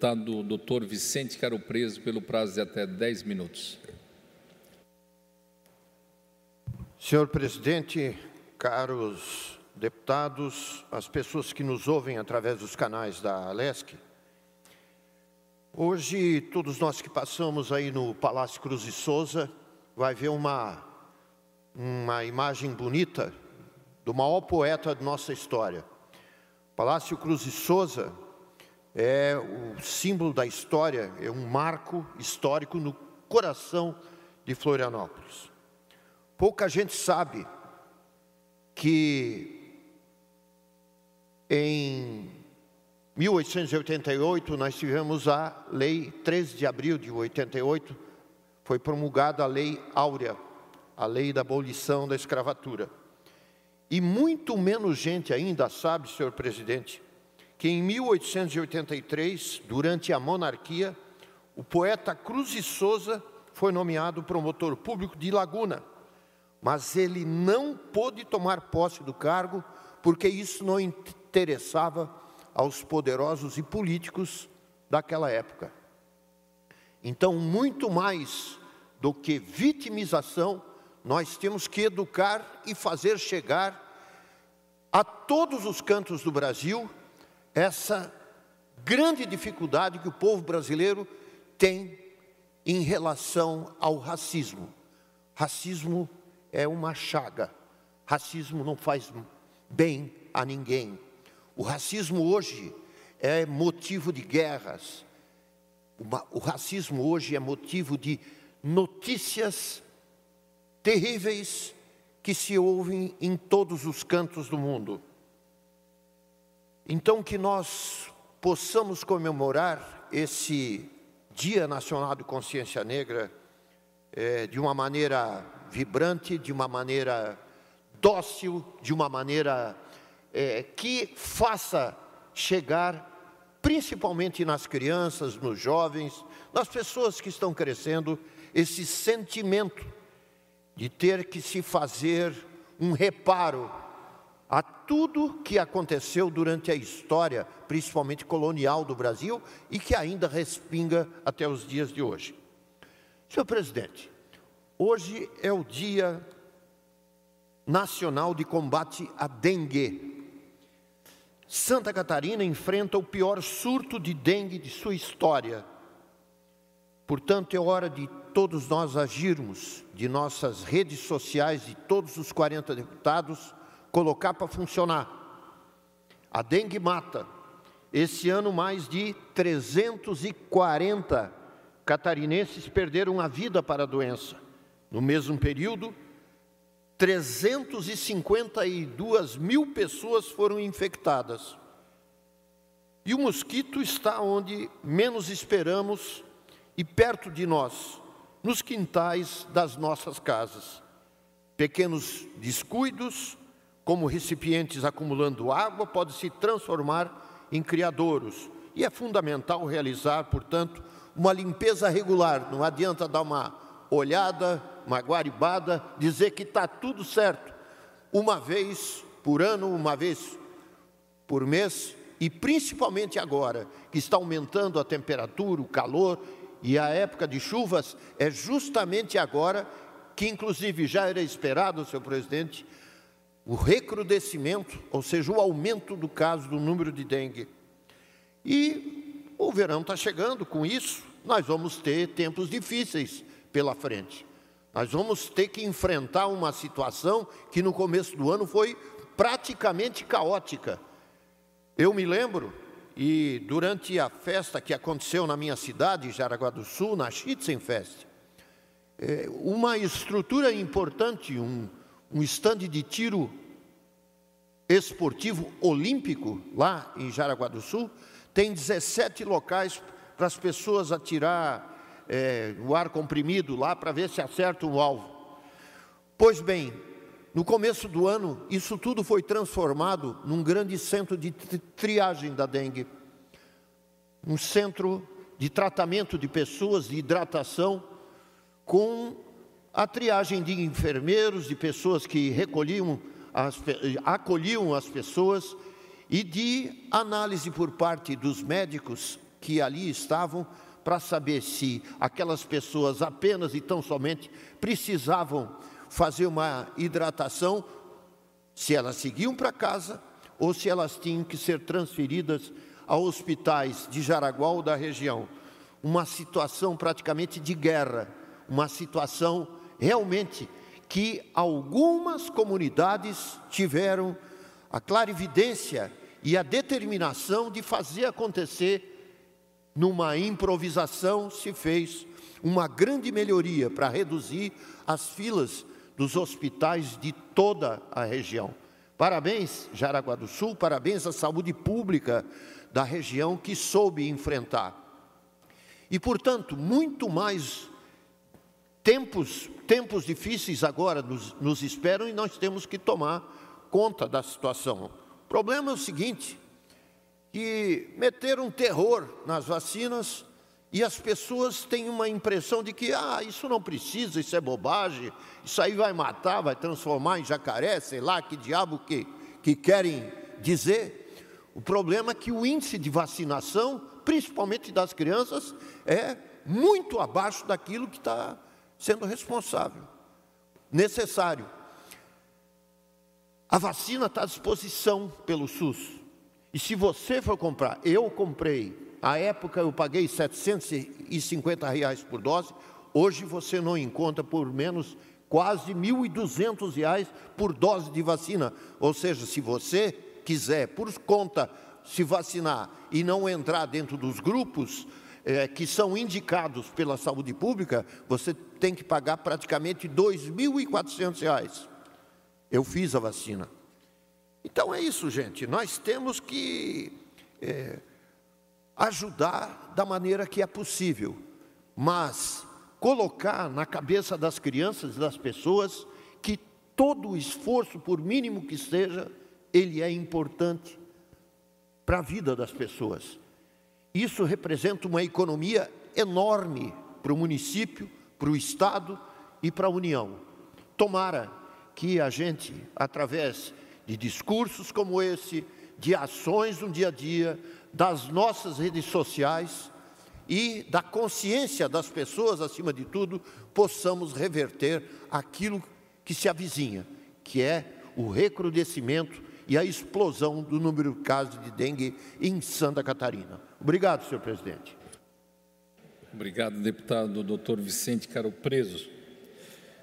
Deputado Dr. Vicente Caro Preso, pelo prazo de até 10 minutos. Senhor presidente, caros deputados, as pessoas que nos ouvem através dos canais da Alesc, hoje todos nós que passamos aí no Palácio Cruz de Souza vai ver uma imagem bonita do maior poeta de nossa história. Palácio Cruz de Souza é o símbolo da história, é um marco histórico no coração de Florianópolis. Pouca gente sabe que em 1888 nós tivemos a lei 13 de abril de 88, foi promulgada a Lei Áurea, a lei da abolição da escravatura. E muito menos gente ainda sabe, senhor presidente, que em 1883, durante a monarquia, o poeta Cruz de Souza foi nomeado promotor público de Laguna, mas ele não pôde tomar posse do cargo porque isso não interessava aos poderosos e políticos daquela época. Então, muito mais do que vitimização, nós temos que educar e fazer chegar a todos os cantos do Brasil essa grande dificuldade que o povo brasileiro tem em relação ao racismo. Racismo é uma chaga. Racismo não faz bem a ninguém. O racismo hoje é motivo de guerras. O racismo hoje é motivo de notícias terríveis que se ouvem em todos os cantos do mundo. Então, que nós possamos comemorar esse Dia Nacional de Consciência Negra de uma maneira vibrante, de uma maneira dócil, de uma maneira que faça chegar, principalmente nas crianças, nos jovens, nas pessoas que estão crescendo, esse sentimento de ter que se fazer um reparo a tudo que aconteceu durante a história, principalmente colonial do Brasil, e que ainda respinga até os dias de hoje. Senhor presidente, hoje é o Dia Nacional de Combate à Dengue. Santa Catarina enfrenta o pior surto de dengue de sua história. Portanto, é hora de todos nós agirmos, de nossas redes sociais, de todos os 40 deputados, colocar para funcionar. A dengue mata. Esse ano, mais de 340 catarinenses perderam a vida para a doença. No mesmo período, 352 mil pessoas foram infectadas. E o mosquito está onde menos esperamos e perto de nós, nos quintais das nossas casas. Pequenos descuidos, como recipientes acumulando água, podem se transformar em criadouros. E é fundamental realizar, portanto, uma limpeza regular. Não adianta dar uma olhada, uma guaribada, dizer que está tudo certo. Uma vez por ano, uma vez por mês, e principalmente agora, que está aumentando a temperatura, o calor, e a época de chuvas, é justamente agora que, inclusive, já era esperado, senhor presidente, o recrudescimento, ou seja, o aumento do caso do número de dengue. E o verão está chegando, com isso, nós vamos ter tempos difíceis pela frente. Nós vamos ter que enfrentar uma situação que no começo do ano foi praticamente caótica. Eu me lembro, e durante a festa que aconteceu na minha cidade, Jaraguá do Sul, na Schützenfest, uma estrutura importante, um estande de tiro esportivo olímpico, lá em Jaraguá do Sul, tem 17 locais para as pessoas atirar o ar comprimido lá para ver se acertam o alvo. Pois bem, no começo do ano, isso tudo foi transformado num grande centro de triagem da dengue, um centro de tratamento de pessoas, de hidratação, com a triagem de enfermeiros, de pessoas que acolhiam as pessoas, e de análise por parte dos médicos que ali estavam para saber se aquelas pessoas apenas e tão somente precisavam fazer uma hidratação, se elas seguiam para casa ou se elas tinham que ser transferidas a hospitais de Jaraguá ou da região. Uma situação praticamente de guerra, uma situação realmente que algumas comunidades tiveram a clarividência e a determinação de fazer acontecer. Numa improvisação se fez uma grande melhoria para reduzir as filas dos hospitais de toda a região. Parabéns, Jaraguá do Sul, parabéns à saúde pública da região que soube enfrentar. E, portanto, muito mais tempos difíceis agora nos esperam e nós temos que tomar conta da situação. O problema é o seguinte, que meteram terror nas vacinas e as pessoas têm uma impressão de que isso não precisa, isso é bobagem, isso aí vai matar, vai transformar em jacaré, sei lá, que diabo que querem dizer. O problema é que o índice de vacinação, principalmente das crianças, é muito abaixo daquilo que está sendo responsável, necessário. A vacina está à disposição pelo SUS. E se você for comprar, eu comprei, à época eu paguei R$ 750 por dose, hoje você não encontra por menos quase R$ 1.200 por dose de vacina. Ou seja, se você quiser, por conta, se vacinar e não entrar dentro dos grupos que são indicados pela saúde pública, você tem que pagar praticamente R$ 2.400. Eu fiz a vacina. Então é isso, gente, nós temos que ajudar da maneira que é possível, mas colocar na cabeça das crianças e das pessoas que todo o esforço, por mínimo que seja, ele é importante para a vida das pessoas. Isso representa uma economia enorme para o município, para o Estado e para a União. Tomara que a gente, através de discursos como esse, de ações no dia a dia, das nossas redes sociais e da consciência das pessoas, acima de tudo, possamos reverter aquilo que se avizinha, que é o recrudescimento e a explosão do número de casos de dengue em Santa Catarina. Obrigado, senhor presidente. Obrigado, deputado Dr. Vicente Caro Preso.